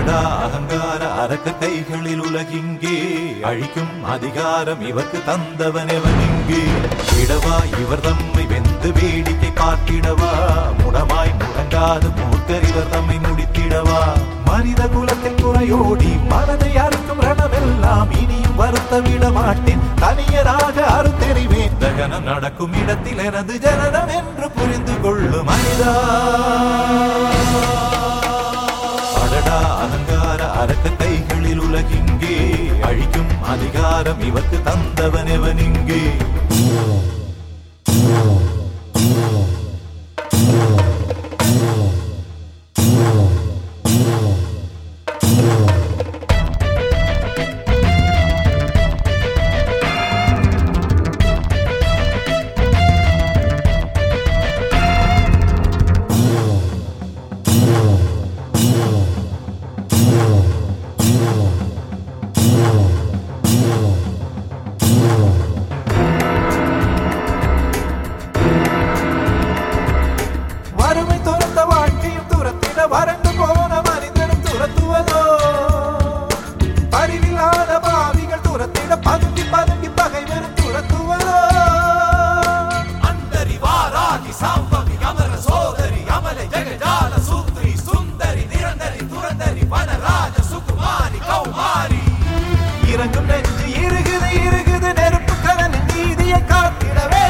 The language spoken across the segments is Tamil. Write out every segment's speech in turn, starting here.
அடடா அகங்கார அரக்க கைகளில் உலகிங்கே அழிக்கும் அதிகாரம் இவர்க்கு தந்தவன் எவன் இங்கே இடவா இவர் தம்மை வெந்து வேடிக்கை பார்த்திடவா முடமாய் முடங்காத மூர்க்கர் இவர் தம்மை முடித்திடவா மனித குலத்தில் குறையோடி மனதை அறுக்கும் ரணமெல்லாம் இனியும் வருத்த விட மாட்டேன் தனியராக அறுத்தெறிவேன் தகனம் நடக்கும் இடத்தில் எனது ஜனனம் என்று புரிந்து கொள்ளும் மனிதா அடடா அகங்கார அரக்க கைகளில் உலகிங்கே அழிக்கும் அதிகாரம் இவர்க்கு தந்தவன் எவன் இங்கே வறண்டு போன மனிதனும் துரத்துவதோ அறிவில்லாத பாவிகள் துரத்திட பதுங்கி பதுங்கி பகைவரும் துரத்துவதோ அந்தரிவாராகி சாம்பவி அமர சோதரி அமலை ஜெகஜால சூத்ரி சுந்தரி நிரந்தரி துரந்தரி வனராஜ சுகுமாரி கௌமாரி இறங்கும் நெஞ்சு இருகுது இருகுது நெருப்பு கரன் நீதியை காத்திடவே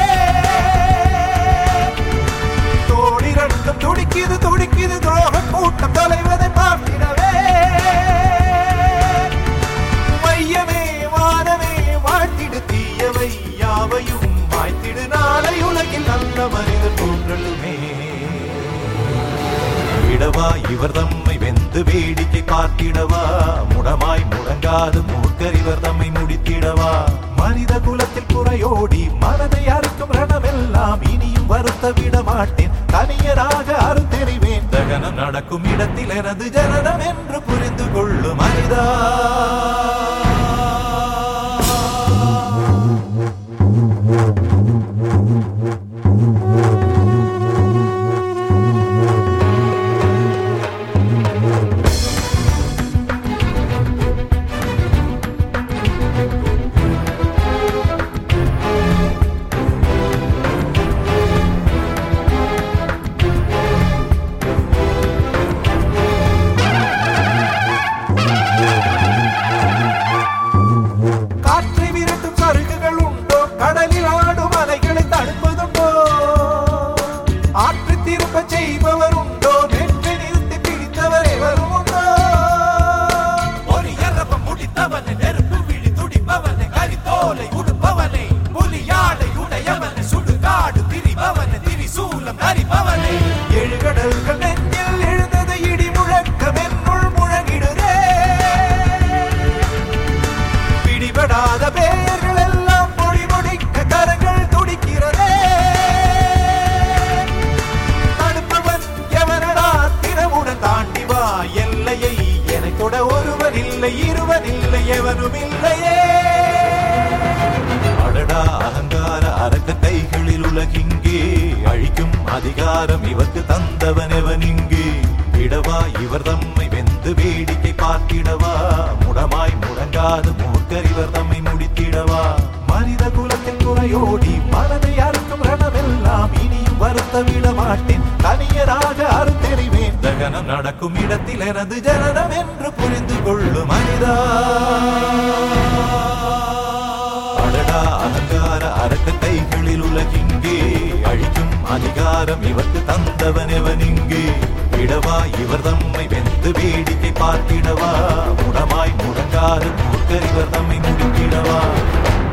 தோழி ரெண்டும் துடிக்குது துடிக்குது கூட்டம் தொலைவதை பார்த்திடவே மையமே வானமே வாழ்த்திடு தீயவை யாவையும் வாய்த்திடு நாளை உலகில் நல்ல மனிதர் தோன்றலுமே இடவா இவர் தம்மை வெந்து வேடிக்கை பார்த்திடவா முடமாய் முடங்காது மூர்க்கர் இவர் தம்மை முடித்திடவா மனித குலத்தில் குறையோடி மனதை அறுக்கும் ரணமெல்லாம் இனியும் வருத்த விட மாட்டேன் தனியராக அறுத்தெறிவேன் தகனம் நடக்கும் இடத்தில் எனது ஜனனம் என்று புரிந்து கொள்ளும் மனிதா கடலில் ஆடும் அலைகளை தடுப்பதுண்டோ ஆற்று திரும்ப செய்பவர் உண்டோ நெற்றை நிறுத்தி பிடித்தவர் எவரும் உண்டோ ஒரு எரப்ப முடித்தவனை நெருப்பு விழி துடிப்பவனை கரித்தோலை உடுப்பவனை புலியாடை உடையவனை சுடுகாடு திரிபவனை திரிசூலம் தரிப்பவனை எழுகடல்கள் நெஞ்சில் எழுந்தது இடி முழக்கம் என்னுள் முழங்கிடுதே பிடிபடாத பெயர்கள் கரங்கள் துடிக்கிறதே தடுப்பவன் எவனடா தினமுடன் தாண்டி வா எல்லையை எனக்கொட ஒருவன் இல்லை இருவன் இல்லை எவனும் இல்லையே அடடா அகங்கார அரக்க கைகளில் உலகிங்கே அழிக்கும் அதிகாரம் இவர்க்கு தந்தவன் எவன் இங்கே இடவா இவர் தம்மை வெந்து வேடிக்கை பார்த்திடவா முடமாய் முடங்காது மூர்க்கர் இவர் தம்மை முடித்திடவா மனித குலத்தில் குறையோடி மனதை அறுக்கும் ரணமெல்லாம் இனியும் வருத்த விட மாட்டேன் தனியராக அறுத்தெறிவேன் தகனம் நடக்கும் இடத்தில் எனது ஜனனம் என்று புரிந்து கொள்ளும் மனிதா அடடா அகங்கார அரக்க கைகளில் உலகிங்கே அழிக்கும் அதிகாரம் இவர்க்கு தந்தவன் எவன் இங்கே இடவா இவர் தம்மை வெந்து வேடிக்கை பார்த்திடவா முடமாய் முடங்காது மூர்க்கர் இவர் தம்மை முடித்திடவா